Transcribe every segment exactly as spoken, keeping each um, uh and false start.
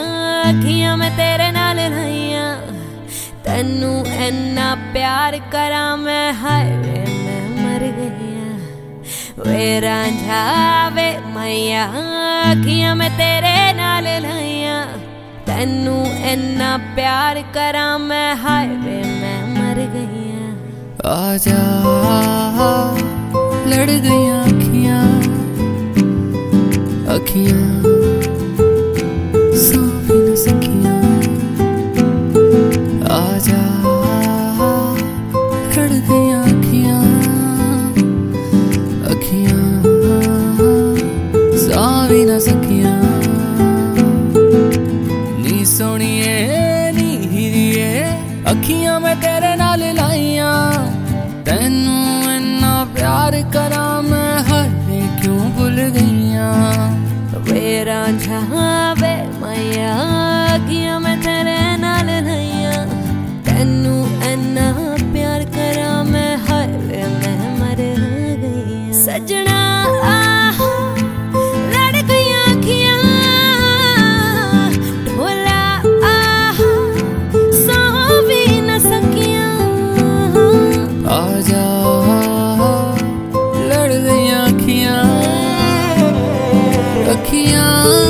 अखियां मैं तेरे नाल लाइया, तेनू इन्ना प्यार करा मैं, हाय वे मैं मर गईया। वे रांझा वे मैया, अखियां मैं तेरे नाल लाइया, तेनू इन्ना प्यार करा मैं, हाय वे मैं मर गईया। आजा लड़ गई अखियां, अखियां सो भी न सकियां। आजा लड़ गई अखियां, अखियां सो भी न सकियां। नी सोनिए नी हीरिए, अखियां मैं तेरे नाल लाइया, तेनू इन्ना प्यार करा मैं, हरे क्यों भुल गईया। वे रांझा वे मैया, अखियां मैं तेरे नाल लाइया, तेनू इन्ना प्यार करा मैं, हरे मैं मर गई। सजना लड़ गई अखियां, ढोला सो भी न सकियां। आजा लड़ गई अखियां, अखियां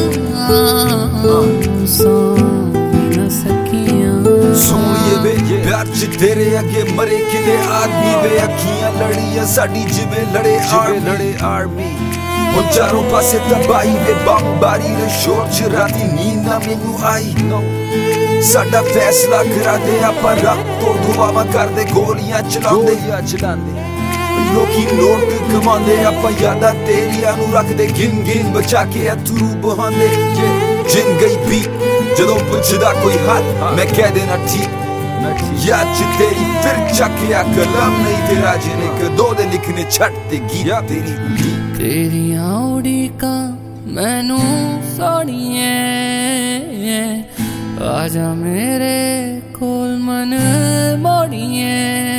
सो न सकियां। सोनिए वे प्यार च तेरे अगे मरे किते आदमी वे, अखियां लड़ियां साडी जिवें लड़े लड़े आर्मी। हुण चारों पासे तबाही वे बमबारी दे शोर च, राती नींद ना मैनू आई। साडा फैसला करा दे आपां, रब तो दुआवां करदे, गोलियां चलांदे चलांदे। लोकी नोट कमांदे, आपां यादां तेरियां नू रखदे, गिन गिन बचा के अथरू बहांदे। जिन गई भी जदों पुछदा कोई हाल, मैं कह देना ठीक याद च तेरी, फिर चकिया कलम नहीं तेरा, जिने कदों दे लिखने छड्डते गीत तेरी उम्मीद। तेरियां उड़ीकां मैनू सोनिए, आजा मेरे कोल मन मोड़िए।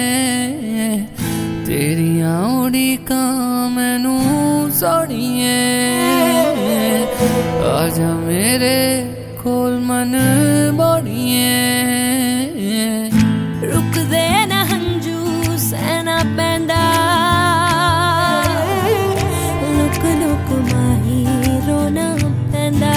तेरियां उड़ीकां मैनू सोनिए, आजा मेरे कोल मन मोड़िए। रुक दे ना हंजू सहना पैंदा, लुक लुक माही रोना पैंदा।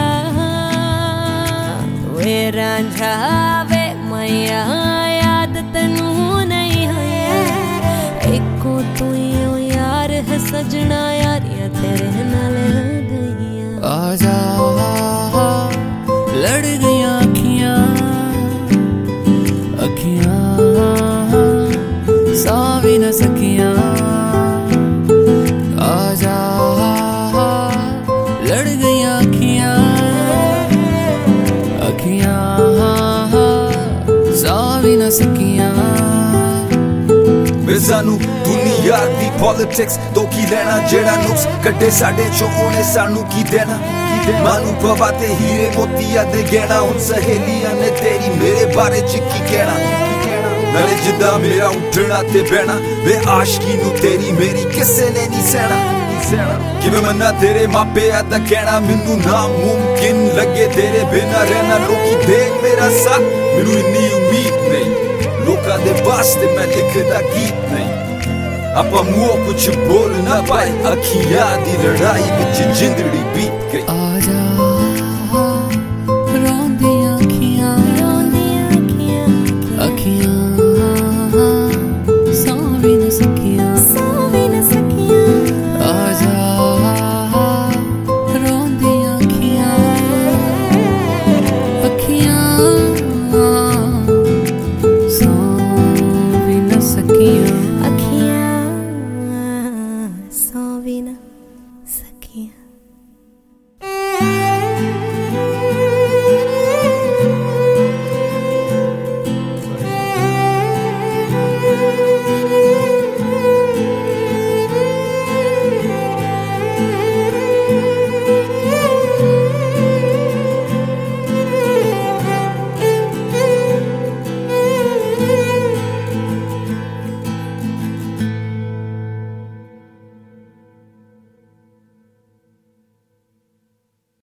वे रांझा वे मैया, याद तैनू नहीं है, इको तू ही यार है सजना, यारियां तेरे नाल गईयां। आजा लड़ गई अखियां, अखियां सो भी न सकियां। आजा लड़ गई अखियां, अखियां सो भी न सकियां। वे सानू दुनिया दी पॉलिटिक्स तो की लेना, जेड़ा नुक्स कड्डे साडे चों ओने सानू की देना। मानू पवा ते हीरे मोतिया दे गहना, हुण सहेलियां ने तेरी मेरे बारे च की कहना। नाले जिद्दां मेरा उठना ते बहना, वे आशकी नू तेरी मेरी किसे ने नहीं सहना। किवें मन्ना तेरे मापिया दा कहना, मैनू नामुमकिन लगे तेरे बिना रहना। लोकी देख मेरा साथ, मैनू इन्नी उम्मीद नहीं, लोकां दे वास्ते मैं लिखदा गीत नहीं। आपां मूंहों कुछ बोल ना पाए, अखियां दी लड़ाई विच जिंदड़ी बीत गई। आजा